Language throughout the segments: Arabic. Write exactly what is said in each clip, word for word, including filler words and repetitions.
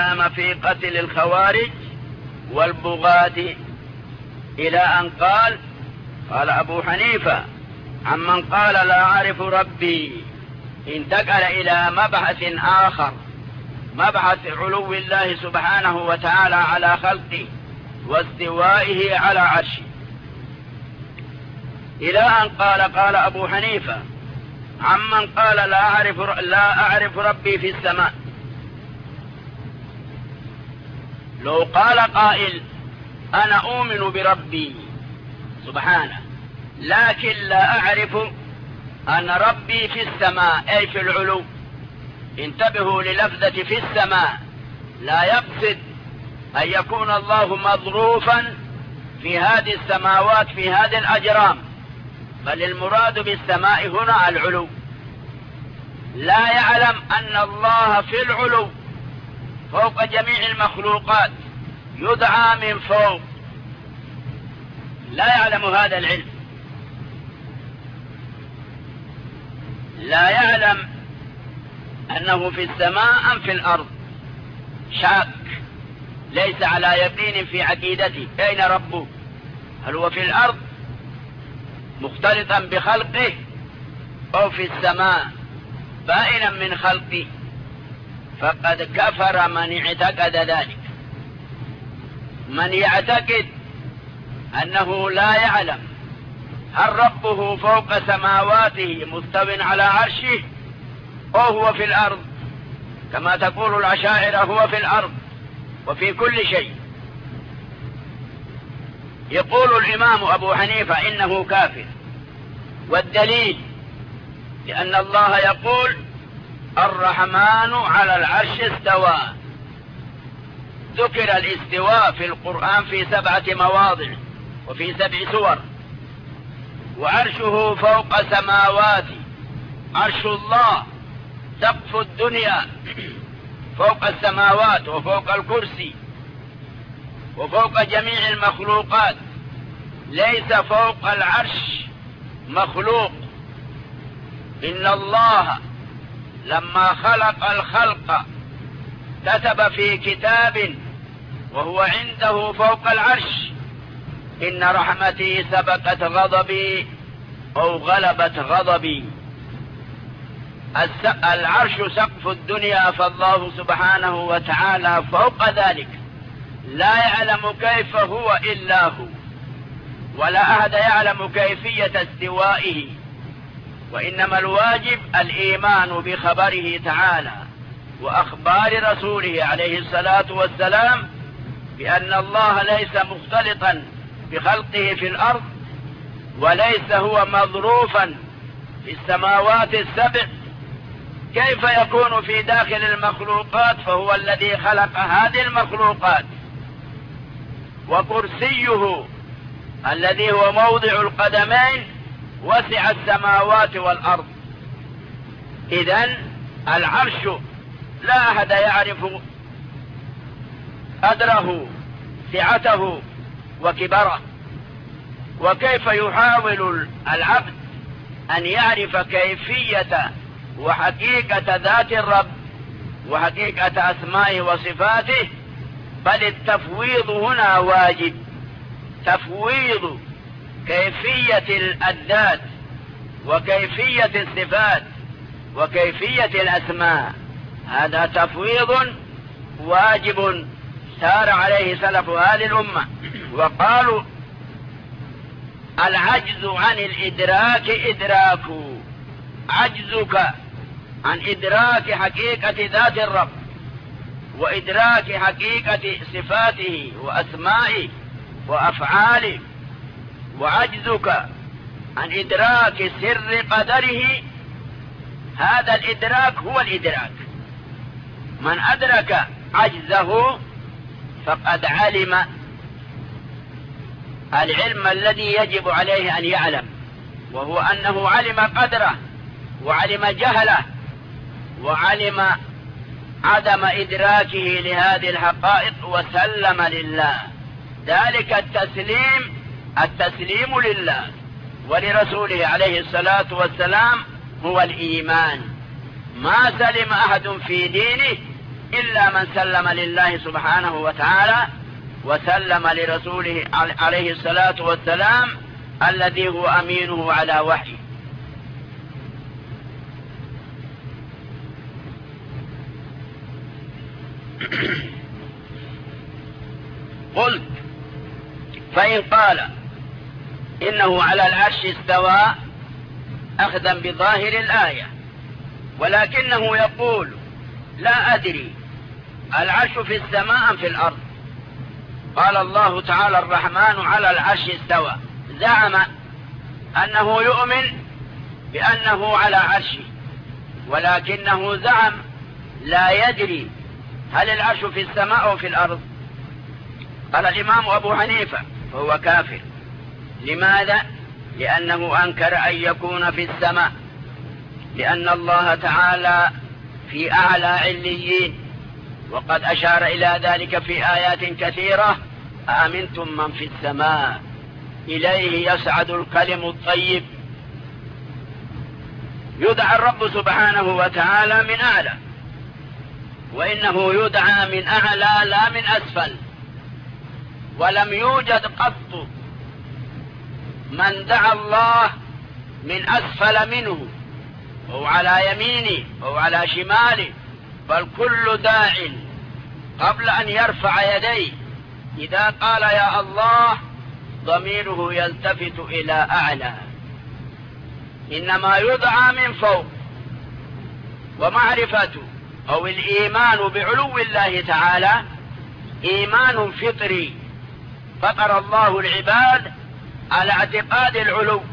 قام في قتل الخوارج والبغاة إلى أن قال قال أبو حنيفة عمن قال لا أعرف ربي، انتقل إلى مبحث آخر، مبحث علو الله سبحانه وتعالى على خلقه واستوائه على عرشه، إلى أن قال قال أبو حنيفة عمن قال لا أعرف, لا أعرف ربي في السماء. لو قال قائل أنا أؤمن بربي سبحانه لكن لا أعرف أن ربي في السماء أي في العلو، انتبهوا للفظة في السماء، لا يقصد أن يكون الله مظروفا في هذه السماوات في هذه الأجرام، بل المراد بالسماء هنا العلو. لا يعلم أن الله في العلو فوق جميع المخلوقات، يدعى من فوق، لا يعلم هذا العلم، لا يعلم أنه في السماء أم في الأرض، شاك، ليس على يقين في عقيدته أين ربه، هل هو في الأرض مختلطا بخلقه أو في السماء بائنا من خلقه، فقد كفر من اعتقد ذلك. من يعتقد أنه لا يعلم هل ربه فوق سماواته مستو على عرشه أو هو في الأرض، كما تقول الأشاعرة هو في الأرض وفي كل شيء، يقول الإمام أبو حنيفة إنه كافر. والدليل لأن الله يقول الرحمن على العرش استوى، ذكر الاستواء في القرآن في سبعة مواضع وفي سبع سور، وعرشه فوق سماواته، عرش الله سقف الدنيا فوق السماوات وفوق الكرسي وفوق جميع المخلوقات، ليس فوق العرش مخلوق. إن الله لما خلق الخلق كتب في كتاب وهو عنده فوق العرش إن رحمتي سبقت غضبي أو غلبت غضبي. العرش سقف الدنيا، فالله سبحانه وتعالى فوق ذلك، لا يعلم كيف هو إلا هو، ولا أحد يعلم كيفية استوائه، وإنما الواجب الإيمان بخبره تعالى وأخبار رسوله عليه الصلاة والسلام بأن الله ليس مختلطا بخلقه في الأرض، وليس هو مظروفا في السماوات السبع، كيف يكون في داخل المخلوقات فهو الذي خلق هذه المخلوقات. وكرسيه الذي هو موضع القدمين وسع السماوات والأرض. إذن العرش لا أحد يعرف قدره سعته وكبره، وكيف يحاول العبد أن يعرف كيفية وحقيقة ذات الرب وحقيقة أسمائه وصفاته، بل التفويض هنا واجب، تفويض كيفية الذات وكيفية الصفات وكيفية الأسماء، هذا تفويض واجب سار عليه سلف هذه الأمة. وقالوا العجز عن الإدراك إدراك، عجزك عن إدراك حقيقة ذات الرب وإدراك حقيقة صفاته وأسمائه وأفعاله، وعجزك عن إدراك سر قدره، هذا الإدراك هو الإدراك. من أدرك عجزه فقد علم العلم الذي يجب عليه أن يعلم، وهو أنه علم قدره وعلم جهله وعلم عدم إدراكه لهذه الحقائق وسلم لله. ذلك التسليم التسليم لله ولرسوله عليه الصلاة والسلام هو الإيمان. ما سلم أحد في دينه إلا من سلم لله سبحانه وتعالى وسلم لرسوله عليه الصلاة والسلام الذي هو أمينه على وحيه. قلت فإن قال إنه على العرش استوى أخذا بظاهر الآية، ولكنه يقول لا أدري العرش في السماء أم في الأرض، قال الله تعالى الرحمن على العرش استوى، زعم أنه يؤمن بأنه على عرشه، ولكنه زعم لا يدري هل العرش في السماء أو في الأرض. قال الإمام أبو حنيفة فهو كافر. لماذا؟ لأنه أنكر أن يكون في السماء، لأن الله تعالى في أعلى عليين، وقد أشار إلى ذلك في آيات كثيرة: أأمنتم من في السماء إليه يصعد الكلم الطيب. يدعى الرب سبحانه وتعالى من أعلى، وإنه يدعى من أعلى لا من أسفل، ولم يوجد قط من دعا الله من أسفل منه أو على يمينه أو على شماله، بل كل داع قبل أن يرفع يديه إذا قال يا الله ضميره يلتفت إلى أعلى، إنما يدعى من فوق. ومعرفته أو الإيمان بعلو الله تعالى إيمان فطري، فطر الله العباد على اعتقاد العلو،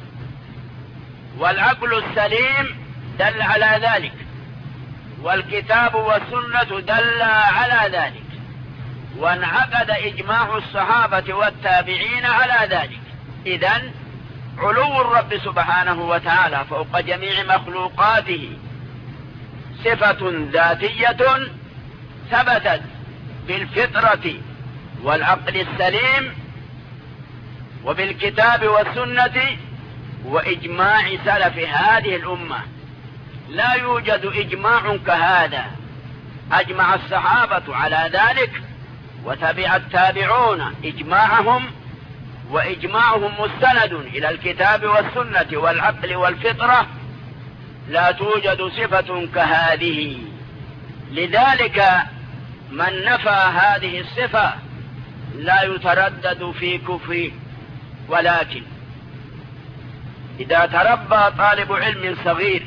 والعقل السليم دل على ذلك، والكتاب والسنة دل على ذلك، وانعقد إجماع الصحابة والتابعين على ذلك. إذن علو الرب سبحانه وتعالى فوق جميع مخلوقاته صفة ذاتية ثبتت بالفطرة والعقل السليم وبالكتاب والسنة وإجماع سلف هذه الأمة. لا يوجد إجماع كهذا، أجمع الصحابة على ذلك وتبع التابعون إجماعهم، وإجماعهم مستند إلى الكتاب والسنة والعقل والفطرة. لا توجد صفة كهذه. لذلك من نفى هذه الصفة لا يتردد في كفره، ولكن إذا تربى طالب علم صغير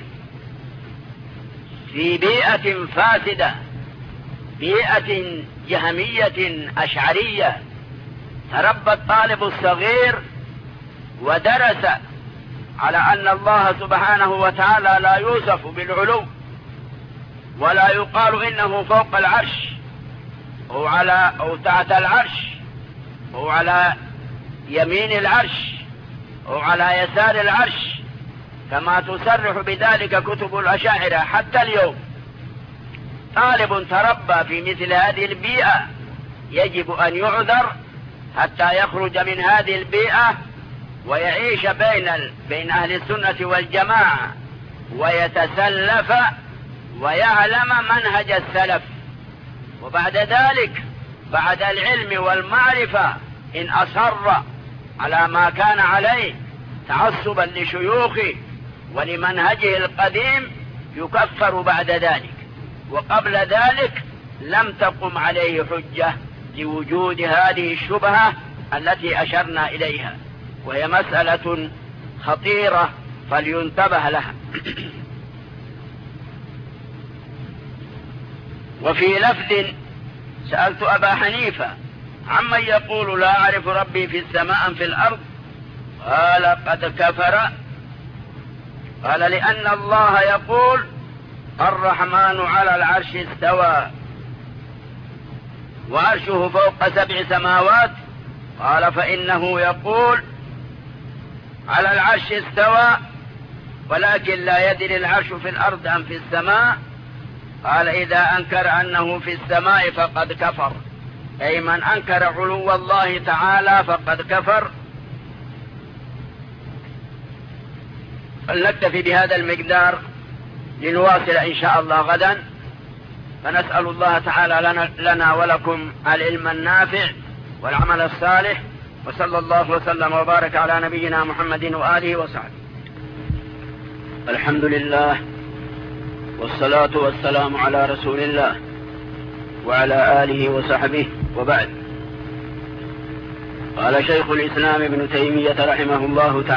في بيئة فاسدة، بيئة جهمية أشعرية، تربى الطالب الصغير ودرس على أن الله سبحانه وتعالى لا يوصف بالعلو، ولا يقال إنه فوق العرش أو على أو تحت العرش أو على يمين العرش أو على يسار العرش، كما تصرح بذلك كتب الأشاعرة حتى اليوم. طالب تربى في مثل هذه البيئة يجب أن يعذر حتى يخرج من هذه البيئة ويعيش بين بين أهل السنة والجماعة، ويتسلف ويعلم منهج السلف. وبعد ذلك بعد العلم والمعرفة إن أصر على ما كان عليه تعصبا لشيوخه ولمنهجه القديم يكفر بعد ذلك، وقبل ذلك لم تقم عليه حجة لوجود هذه الشبهة التي أشرنا إليها، وهي مسألة خطيرة فلينتبه لها. وفي لفظ سألت أبا حنيفة عمن يقول لا أعرف ربي في السماء أم في الأرض، قال قد كفر. قال لأن الله يقول الرحمن على العرش استوى وعرشه فوق سبع سماوات، قال فإنه يقول على العرش استوى ولكن لا يدري العرش في الأرض أم في السماء. قال إذا أنكر أنه في السماء فقد كفر، أي من أنكر علو الله تعالى فقد كفر. فلنكتفي بهذا المقدار، لنواصل إن شاء الله غدا فنسأل الله تعالى لنا, لنا ولكم العلم النافع والعمل الصالح، وصلى الله وسلم وبارك على نبينا محمد وآله وصحبه. الحمد لله والصلاة والسلام على رسول الله وعلى آله وصحبه، وبعد. قال شيخ الإسلام ابن تيمية رحمه الله تعالى